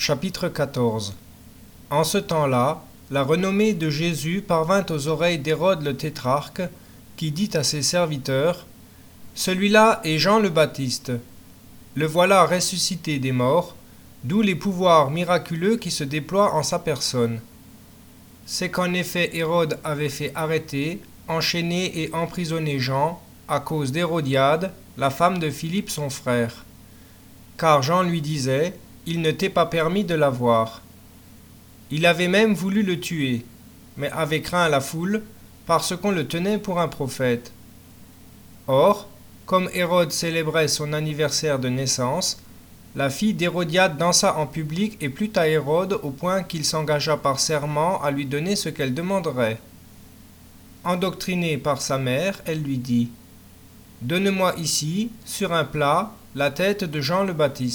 Chapitre 14. En ce temps-là, la renommée de Jésus parvint aux oreilles d'Hérode le tétrarque, qui dit à ses serviteurs : « Celui-là est Jean le Baptiste. Le voilà ressuscité des morts, d'où les pouvoirs miraculeux qui se déploient en sa personne. » C'est qu'en effet Hérode avait fait arrêter, enchaîner et emprisonner Jean à cause d'Hérodiade, la femme de Philippe son frère. Car Jean lui disait : il ne t'est pas permis de la voir. Il avait même voulu le tuer, mais avait craint la foule, parce qu'on le tenait pour un prophète. Or, comme Hérode célébrait son anniversaire de naissance, la fille d'Hérodiade dansa en public et plut à Hérode au point qu'il s'engagea par serment à lui donner ce qu'elle demanderait. Endoctrinée par sa mère, elle lui dit : « Donne-moi ici, sur un plat, la tête de Jean le Baptiste. »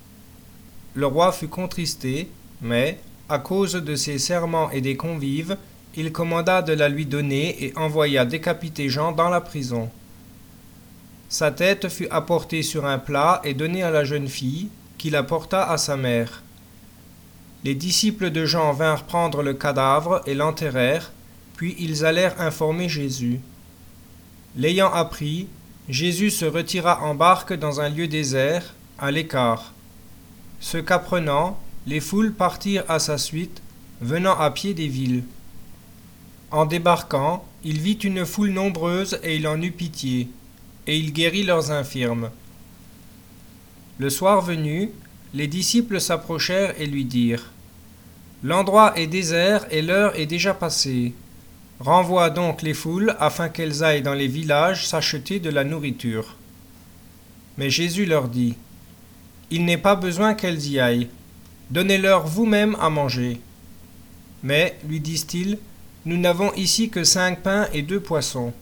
Le roi fut contristé, mais, à cause de ses serments et des convives, il commanda de la lui donner et envoya décapiter Jean dans la prison. Sa tête fut apportée sur un plat et donnée à la jeune fille, qui la porta à sa mère. Les disciples de Jean vinrent prendre le cadavre et l'enterrèrent, puis ils allèrent informer Jésus. L'ayant appris, Jésus se retira en barque dans un lieu désert, à l'écart. Ce qu'apprenant, les foules partirent à sa suite, venant à pied des villes. En débarquant, il vit une foule nombreuse et il en eut pitié, et il guérit leurs infirmes. Le soir venu, les disciples s'approchèrent et lui dirent : « L'endroit est désert et l'heure est déjà passée. Renvoie donc les foules afin qu'elles aillent dans les villages s'acheter de la nourriture. » Mais Jésus leur dit : « Il n'est pas besoin qu'elles y aillent. Donnez-leur vous-même à manger. » Mais, lui disent-ils, nous n'avons ici que 5 pains et 2 poissons.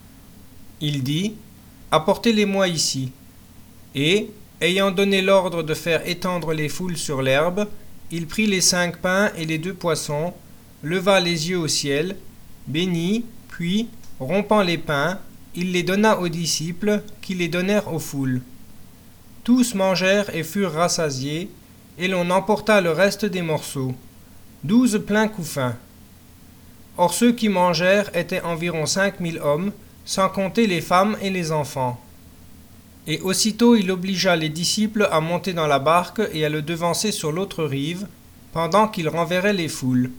Il dit : apportez-les-moi ici. Et, ayant donné l'ordre de faire étendre les foules sur l'herbe, il prit les 5 pains et les 2 poissons, leva les yeux au ciel, bénit, puis, rompant les pains, il les donna aux disciples, qui les donnèrent aux foules. Tous mangèrent et furent rassasiés, et l'on emporta le reste des morceaux, 12 pleins couffins. Or ceux qui mangèrent étaient environ 5000 hommes, sans compter les femmes et les enfants. Et aussitôt il obligea les disciples à monter dans la barque et à le devancer sur l'autre rive, pendant qu'il renverrait les foules.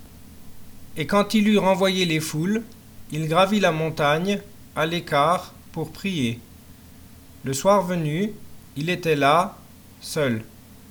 Et quand il eut renvoyé les foules, il gravit la montagne, à l'écart, pour prier. Le soir venu, il était là, seul.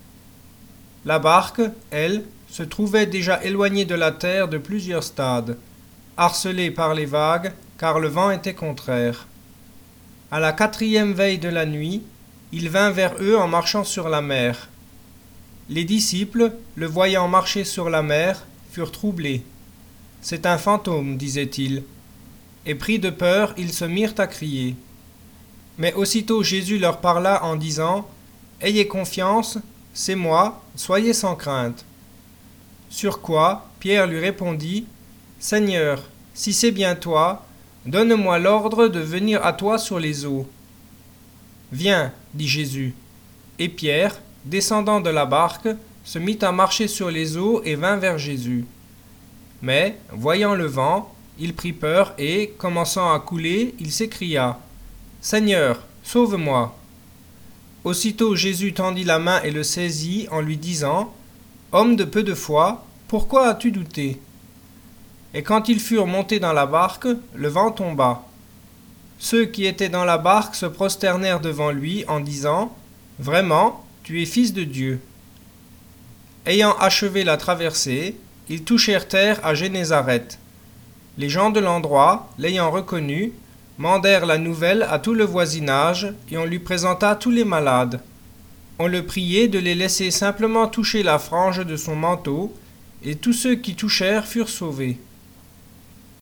La barque, elle, se trouvait déjà éloignée de la terre de plusieurs stades, harcelée par les vagues, car le vent était contraire. À la 4e veille de la nuit, il vint vers eux en marchant sur la mer. Les disciples, le voyant marcher sur la mer, furent troublés. « C'est un fantôme, disaient-ils. » Et pris de peur, ils se mirent à crier. Mais aussitôt Jésus leur parla en disant : « Ayez confiance, c'est moi, soyez sans crainte. » Sur quoi Pierre lui répondit : « Seigneur, si c'est bien toi, donne-moi l'ordre de venir à toi sur les eaux. » « Viens, dit Jésus. Et Pierre, descendant de la barque, se mit à marcher sur les eaux et vint vers Jésus. Mais, voyant le vent, il prit peur et, commençant à couler, il s'écria : « Seigneur, sauve-moi !» Aussitôt Jésus tendit la main et le saisit en lui disant : « Homme de peu de foi, pourquoi as-tu douté ?» Et quand ils furent montés dans la barque, le vent tomba. Ceux qui étaient dans la barque se prosternèrent devant lui en disant : « Vraiment, tu es fils de Dieu. » Ayant achevé la traversée, ils touchèrent terre à Génézareth. Les gens de l'endroit, l'ayant reconnu, mandèrent la nouvelle à tout le voisinage, et on lui présenta tous les malades. On le priait de les laisser simplement toucher la frange de son manteau, et tous ceux qui touchèrent furent sauvés.